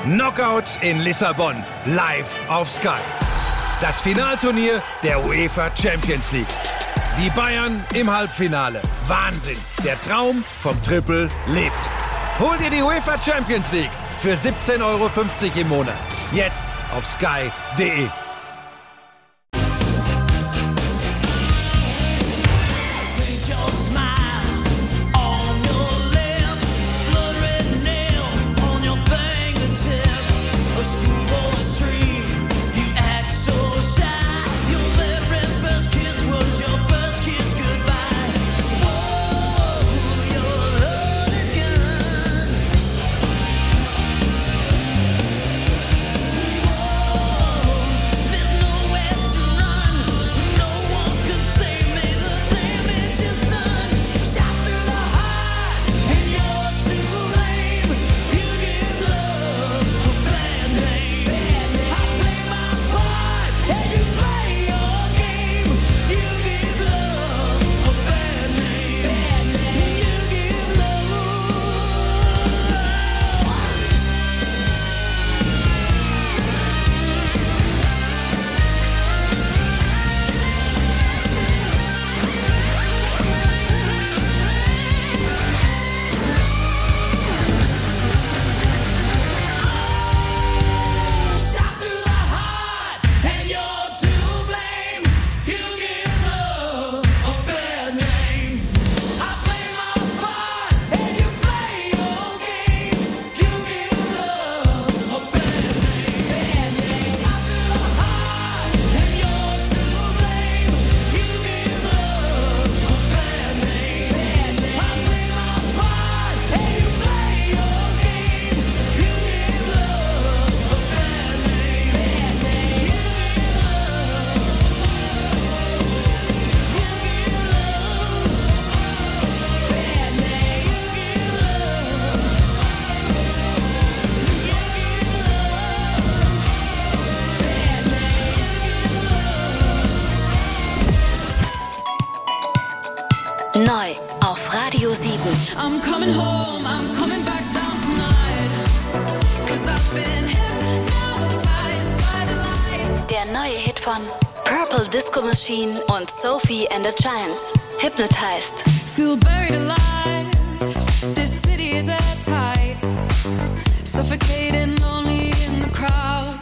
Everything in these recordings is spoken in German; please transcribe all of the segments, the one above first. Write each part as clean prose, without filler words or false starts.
Knockout in Lissabon, live auf Sky. Das Finalturnier der UEFA Champions League. Die Bayern im Halbfinale. Wahnsinn, der Traum vom Triple lebt. Hol dir die UEFA Champions League für 17,50 € im Monat. Jetzt auf sky.de. Neu auf Radio 7. I'm coming home, I'm coming back down tonight. 'Cause I've been hypnotized by the lights. Der neue Hit von Purple Disco Machine und Sophie and the Giants. Hypnotized. Feel buried alive. This city is at tight. Suffocating, lonely in the crowd.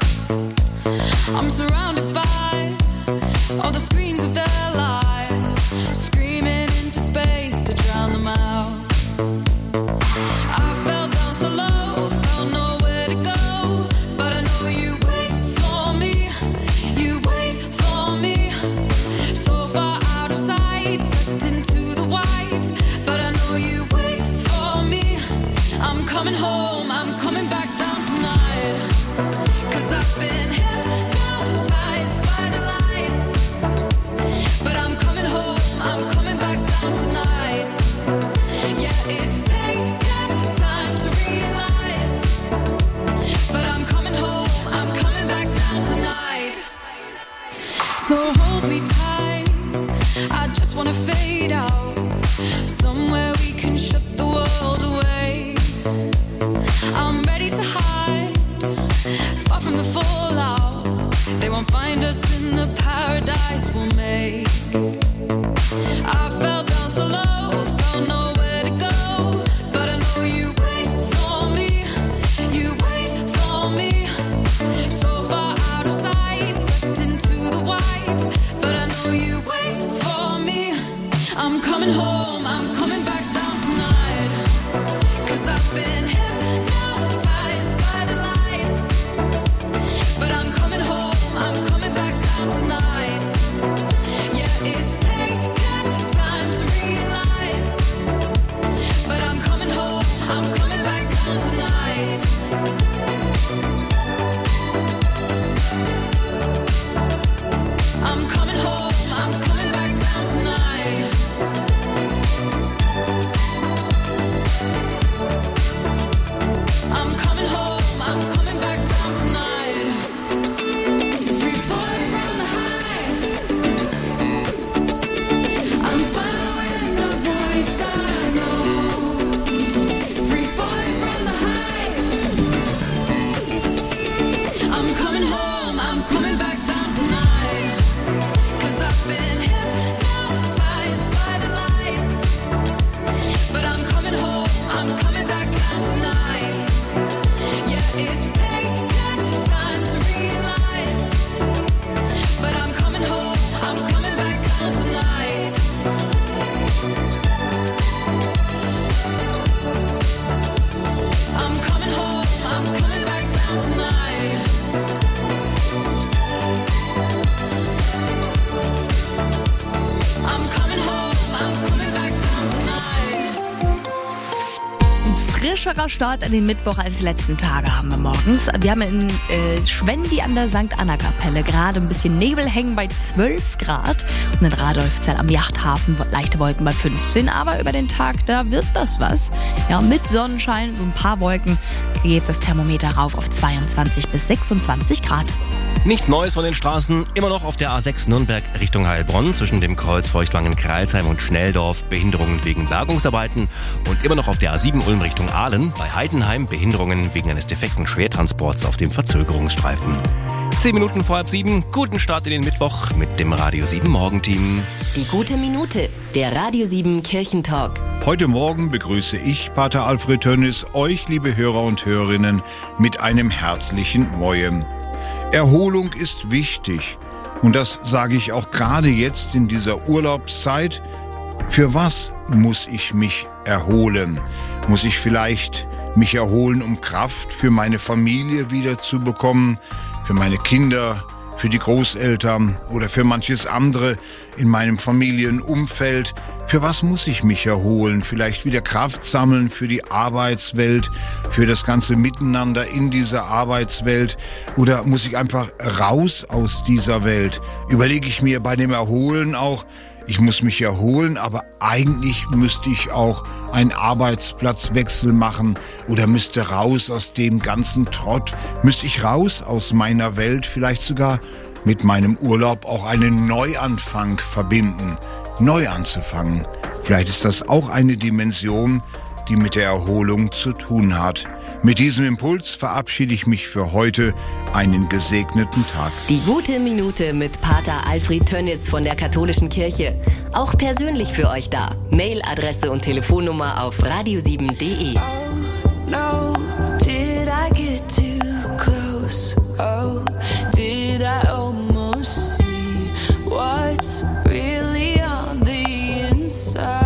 I'm surrounded by all the screams of their lives, screaming into space to drown them out. I fell down so low, found nowhere to go, but I know you wait for me, you wait for me. So far out of sight, sucked into the white, but I know you wait for me. I'm coming home, I'm coming back down tonight. 'Cause I've been hypnotized by the lights, but frischerer Start in den Mittwoch als letzten Tage haben wir morgens. Wir haben in Schwendi an der St. Anna-Kapelle gerade ein bisschen Nebel hängen bei 12 Grad. Und in Radolfzell am Yachthafen leichte Wolken bei 15. Aber über den Tag, da wird das was. Ja, mit Sonnenschein, so ein paar Wolken, geht das Thermometer rauf auf 22 bis 26 Grad. Nichts Neues von den Straßen, immer noch auf der A6 Nürnberg Richtung Heilbronn zwischen dem Kreuz Feuchtwangen-Kreilsheim und Schnelldorf Behinderungen wegen Bergungsarbeiten und immer noch auf der A7 Ulm Richtung Aalen bei Heidenheim Behinderungen wegen eines defekten Schwertransports auf dem Verzögerungsstreifen. 10 Minuten vor 6:30, guten Start in den Mittwoch mit dem Radio 7 Morgenteam. Die gute Minute, der Radio 7 Kirchentalk. Heute Morgen begrüße ich, Pater Alfred Tönnies, euch, liebe Hörer und Hörerinnen, mit einem herzlichen Mojem. Erholung ist wichtig und das sage ich auch gerade jetzt in dieser Urlaubszeit. Für was muss ich mich erholen? Muss ich vielleicht mich erholen, um Kraft für meine Familie wiederzubekommen, für meine Kinder, für die Großeltern oder für manches andere in meinem Familienumfeld? Für was muss ich mich erholen? Vielleicht wieder Kraft sammeln für die Arbeitswelt, für das ganze Miteinander in dieser Arbeitswelt? Oder muss ich einfach raus aus dieser Welt? Überlege ich mir bei dem Erholen auch, ich muss mich erholen, aber eigentlich müsste ich auch einen Arbeitsplatzwechsel machen oder müsste raus aus dem ganzen Trott, müsste ich raus aus meiner Welt, vielleicht sogar mit meinem Urlaub auch einen Neuanfang verbinden, neu anzufangen. Vielleicht ist das auch eine Dimension, die mit der Erholung zu tun hat. Mit diesem Impuls verabschiede ich mich für heute. Einen gesegneten Tag. Die gute Minute mit Pater Alfred Tönnies von der Katholischen Kirche. Auch persönlich für euch da. Mailadresse und Telefonnummer auf radio7.de. Oh, no, did I get too close? Oh, did I almost see what's really on the inside?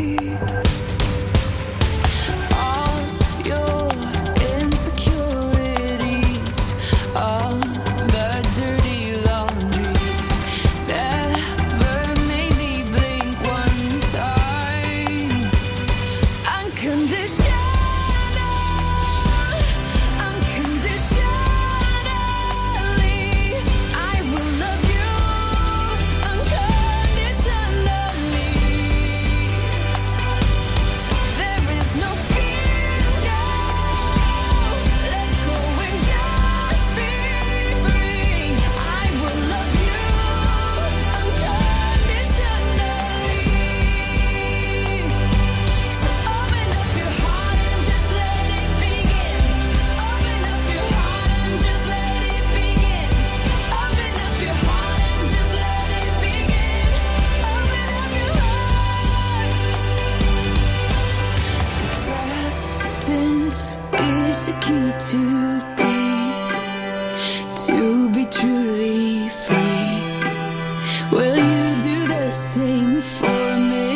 To be truly free, will you do the same for me?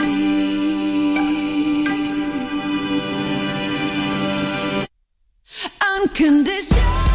Unconditional.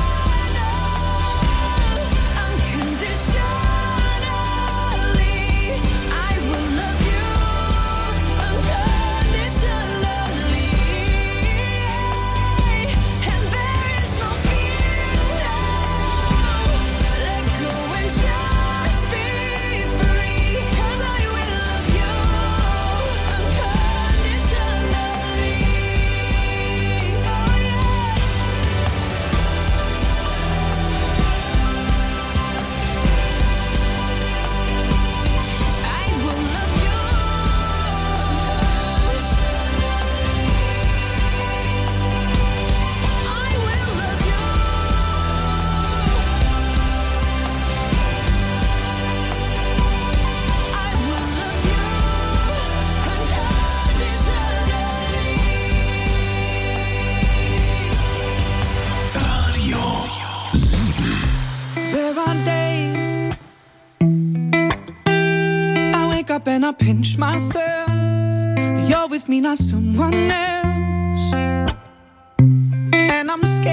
And I pinch myself. You're with me, not someone else. And I'm scared.